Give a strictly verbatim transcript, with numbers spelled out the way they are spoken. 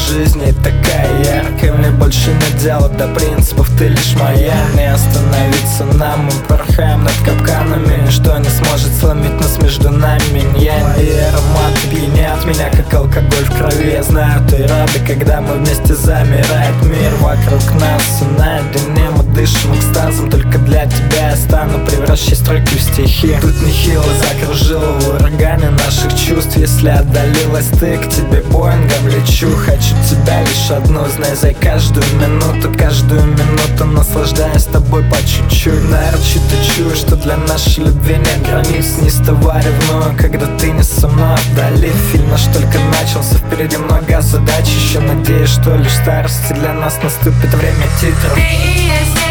жизни такая яркая. Мне больше нет дела до принципов, ты лишь моя. Не остановиться нам, мы порхаем над капканами. Ничто не сможет сломить нас между нами. Я и аромат пьянят меня, как алкоголь в крови. Я знаю, ты рада, когда мы вместе замирает мир вокруг нас. И наедине мы дышим экстазом, только для тебя я стану, превращай строки в стихи. Тут нехило закружило в урагане наших чувств. Если отдалилась ты, к тебе боингом лечу. Хочу тебя лишь одну, знай, за каждую минуту, каждую минуту наслаждаясь тобой по чуть-чуть. Нарочито чую, что для нашей любви нет границ. Не вставай, ревную, когда ты не со мной вдали. Фильм наш только начался, впереди много задач. Еще надеюсь, что лишь в старости для нас наступит время титров. Ты и есть